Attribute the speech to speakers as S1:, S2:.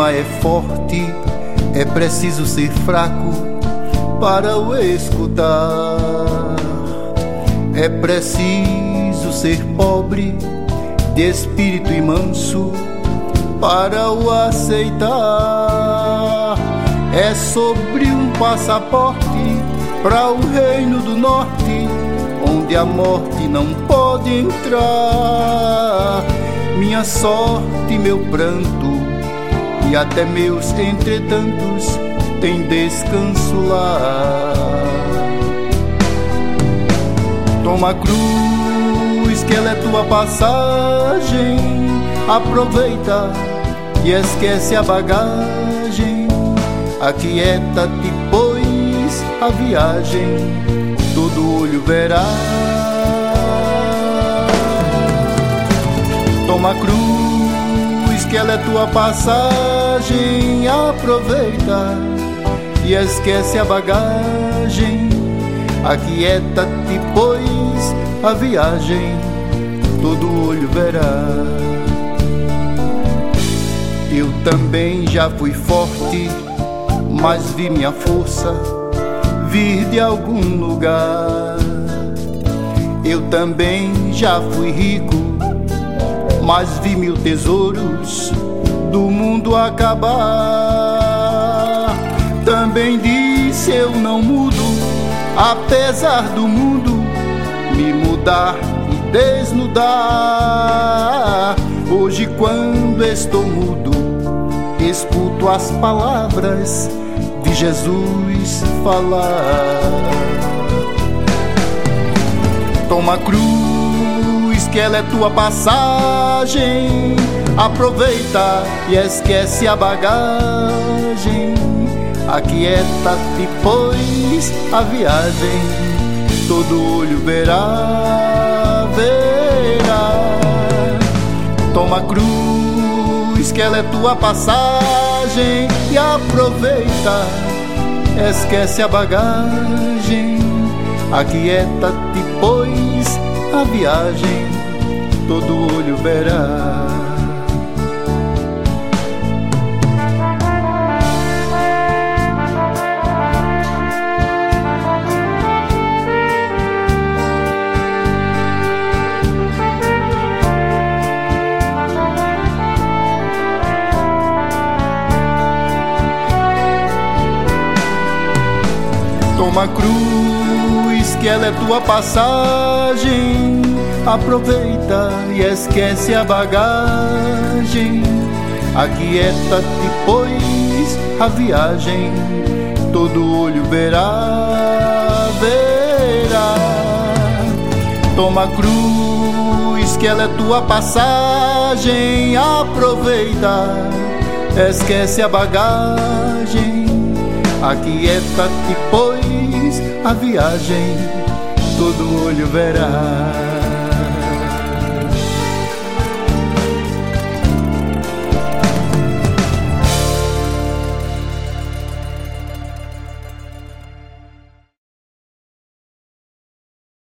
S1: poema é forte, é preciso ser fraco para o escutar. É preciso ser pobre de espírito e manso para o aceitar. É sobre um passaporte para o reino do norte, onde a morte não pode entrar. Minha sorte, meu pranto e até meus entretantos tem descanso lá. Toma a cruz, que ela é tua passagem. Aproveita e esquece a bagagem. Aquieta-te, pois a viagem todo olho verá. Toma a cruz, que ela é tua passagem. Aproveita e esquece a bagagem. Aquieta-te, pois a viagem todo olho verá. Eu também já fui forte, mas vi minha força vir de algum lugar. Eu também já fui rico, mas vi mil tesouros do mundo acabar. Também disse eu não mudo, apesar do mundo me mudar e desnudar. Hoje, quando estou mudo, escuto as palavras de Jesus falar. Toma a cruz, que ela é tua passagem. Aproveita e esquece a bagagem. Aquieta-te, pois a viagem todo olho verá, verá. Toma a cruz, que ela é tua passagem. E aproveita, esquece a bagagem. Aquieta-te, pois a viagem todo olho verá. Toma a cruz, que ela é tua passagem. Aproveita e esquece a bagagem. Aquieta-te, pois a viagem todo olho verá, verá. Toma a cruz, que ela é tua passagem. Aproveita, esquece a bagagem. Aquieta-te, pois a viagem todo olho verá.